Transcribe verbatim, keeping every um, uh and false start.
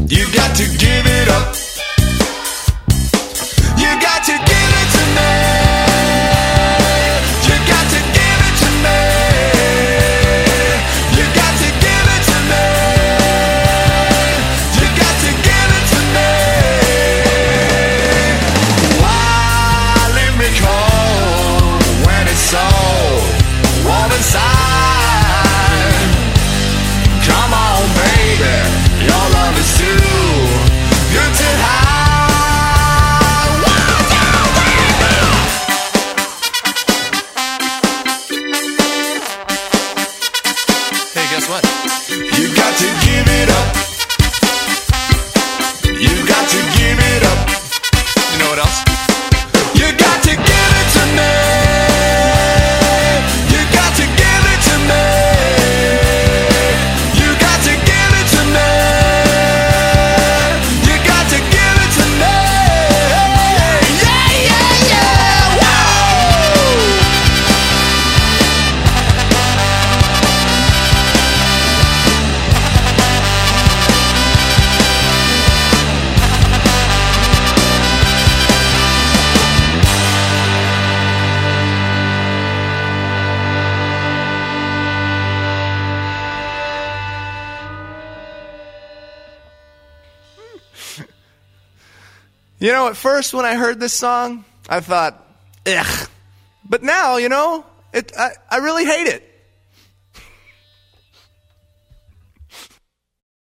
You got to give it up. You got to give it to me. You got to give it to me. You got to give it to me. You got to give it to me. Why leave me cold when it's so warm inside? Come on, baby, your love is too good to hide. Hey, guess what? You got to give it up. You got to give it up. You know what else? You got to give it to me. You got to give it to me. You got to give it to me. You got to give it to me. Yeah, yeah, yeah. Whoa! You know, at first when I heard this song, I thought, ugh. But now, you know, it, I, I really hate it.